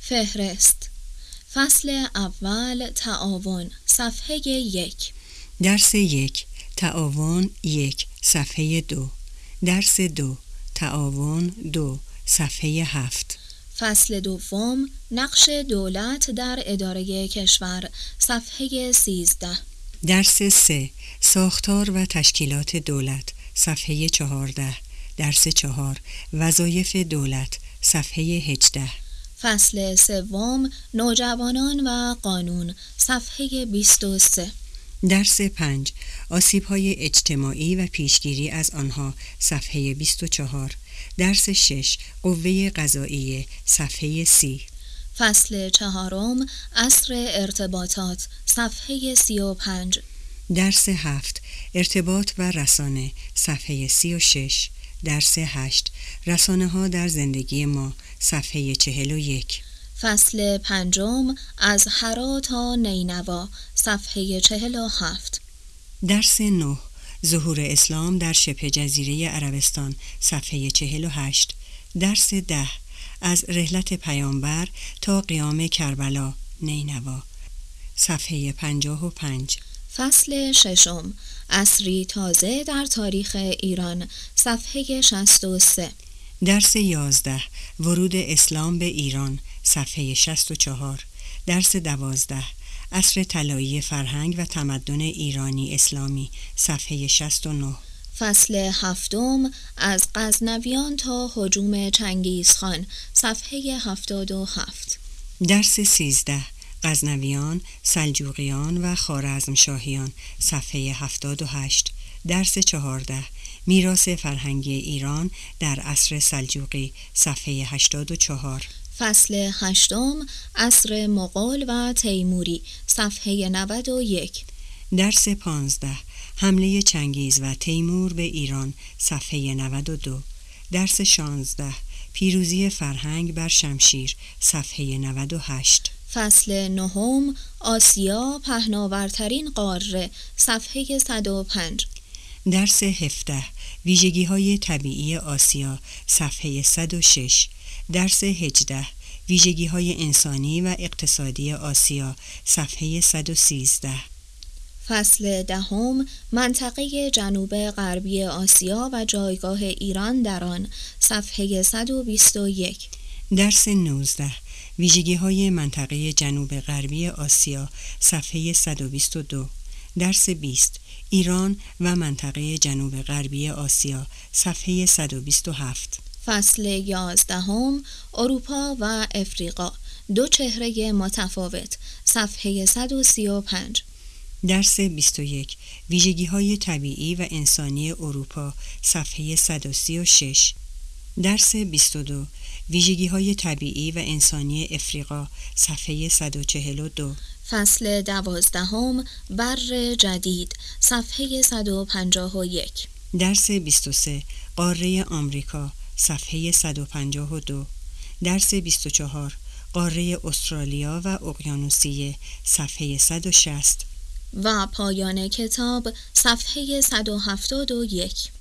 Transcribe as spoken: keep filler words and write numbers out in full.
فهرست. فصل اول تعاون، صفحه یک. درس یک، تعاون یک، صفحه دو. درس دو، تعاون دو، صفحه هفت. فصل دوم، نقش دولت در اداره کشور، صفحه سیزده. درس سه، ساختار و تشکیلات دولت، صفحه چهارده. درس چهار، وظایف دولت، صفحه هجده. فصل سوم، نوجوانان و قانون، صفحه بیست و سه. درس پنج، آسیب‌های اجتماعی و پیشگیری از آنها، صفحه بیست و چهار. درس شش، قوه قضاییه، صفحه سی. فصل چهارم، عصر ارتباطات، صفحه سی و پنج. درس هفت، ارتباط و رسانه، صفحه سی و شش. درس هشت، رسانه ها در زندگی ما، صفحه چهل و یک. فصل پنجم، از حرا تا نینوا، صفحه چهل و هفت. درس نه، ظهور اسلام در شبه جزیره عربستان، صفحه چهل و هشت. درس ده، از رحلت پیامبر تا قیام کربلا، نینوا، صفحه پنجاه و پنج. فصل ششم، عصری تازه در تاریخ ایران، صفحه شصت و سه. درس یازده، ورود اسلام به ایران، صفحه شصت و چهار. درس دوازده، عصر طلایی فرهنگ و تمدن ایرانی اسلامی، صفحه شصت و نه. فصل هفتم، از غزنویان تا هجوم چنگیزخان، صفحه هفتاد و هفت. درس سیزده، غزنویان، سلجوقیان و خوارزمشاهیان، صفحه هفتاد و هشت. درس چهارده، میراث فرهنگی ایران در عصر سلجوقی، صفحه هشتاد و چهار. فصل هشتم، عصر مغول و تیموری، صفحه نود و یک. درس پانزده، حمله چنگیز و تیمور به ایران، صفحه نود و دو. درس شانزده، پیروزی فرهنگ بر شمشیر، صفحه نود و هشت. فصل نهم، آسیا پهناورترین قاره، صفحه صد و پنج. درس هفده، ویژگی‌های طبیعی آسیا، صفحه صد و شش. درس هجده، ویژگی‌های انسانی و اقتصادی آسیا، صفحه صد و سیزده. فصل دهم، منطقه جنوب غربی آسیا و جایگاه ایران در آن، صفحه صد و بیست و یک. درس نوزده، ویژگی‌های منطقه جنوب غربی آسیا، صفحه صد و بیست و دو. درس بیست، ایران و منطقه جنوب غربی آسیا، صفحه صد و بیست و هفت. فصل یازدهم، اروپا و افریقا، دو چهره متفاوت، صفحه صد و سی و پنج. درس بیست و یک، ویژگی‌های طبیعی و انسانی اروپا، صفحه صد و سی و شش. درس بیست و دو، ویژگی‌های طبیعی و انسانی افریقا، صفحه صد و چهل و دو. فصل دوازدهم، بر جدید، صفحه صد و پنجاه و یک. درس بیست و سه، قاره آمریکا، صفحه صد و پنجاه و دو. درس بیست و چهار، قاره استرالیا و اقیانوسیه، صفحه صد و شصت. و پایان کتاب، صفحه صد و هفتاد و یک.